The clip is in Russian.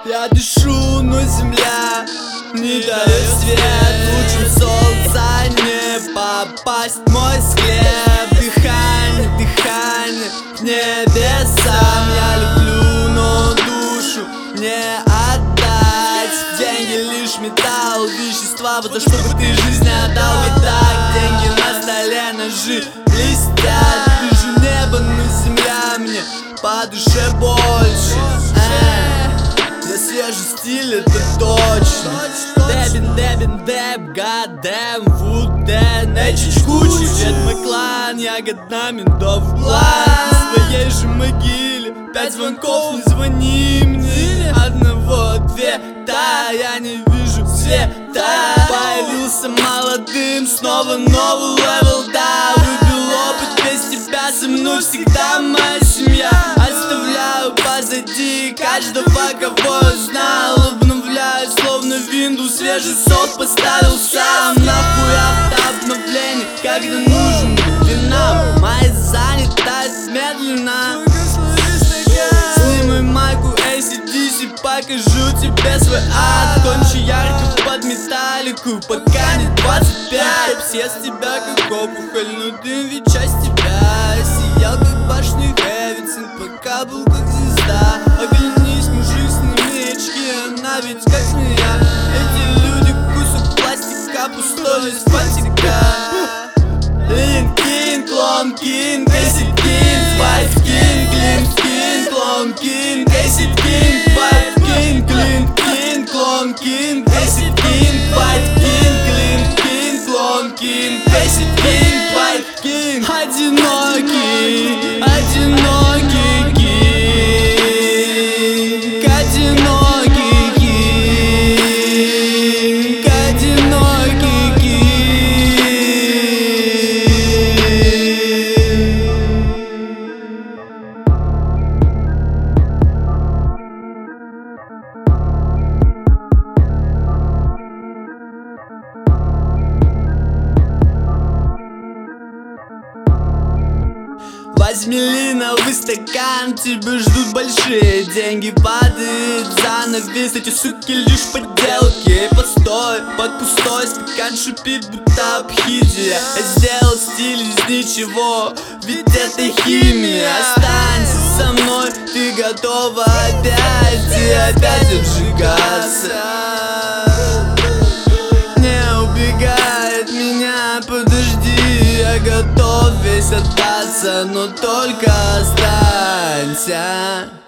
Я дышу, но земля не дает свет. Лучше в солнце не попасть в мой склеп. Дыхание, дыхание к небесам. Я люблю, но душу не отдать. Деньги лишь металл, вещества, вот за что бы ты жизнь отдал. Ведь так, деньги на столе, ножи блестят. Вижу небо, но земля мне по душе больше. Я свежий стиль, это точно. Дебин, деб, гадэм, вуден, эчич кучи. Дед мой клан, я годами до в план. В своей же могиле 5 звонков, не звони мне. Одного ответа, я не вижу света. Появился молодым, снова новый левел, да. Выбил опыт, без тебя со мной всегда моя семья. Оставляю позади каждого, кого я знал. Обновляю, словно Windows, свежий софт поставил сам. Нахуй автообновление, когда нужен вина. Моя занятость медленно. Снимай майку AC/DC, покажу тебе свой ад. Кончи ярко под металлику, пока не 25. Съест тебя как опухоль, но дым ведь часть тебя. Сиял как башня Эвицин, пока был как звезда. Оглянись, мужик, сними очки, она ведь как змея. Эти люди кусок пластика, пустой из фантика. Лин Кинг, Лон Кинг, Эсид Кинг, Вайт Кинг, Лин Кинг, Лон Кинг, Эсид Кинг, Вайт Кинг, Лин Кинг, Лон Кинг, Эсид Кинг, Вайт Кинг, Лин Кинг, Лон Кинг, Эсид Кинг, Вайт Кинг. Одинокий, одинокий кинг, одинокий кинг, одинокий кинг. Возьми линовый стакан, тебя ждут большие деньги. Падает занавес, эти суки лишь подделки. Постой, под пустой стакан шипит, будто обхидия. Я сделал стиль из ничего, ведь это химия. Останься со мной, ты готова опять и опять обжигаться. Не убегай от меня, подожди, я готов весь отдаться, но только останься.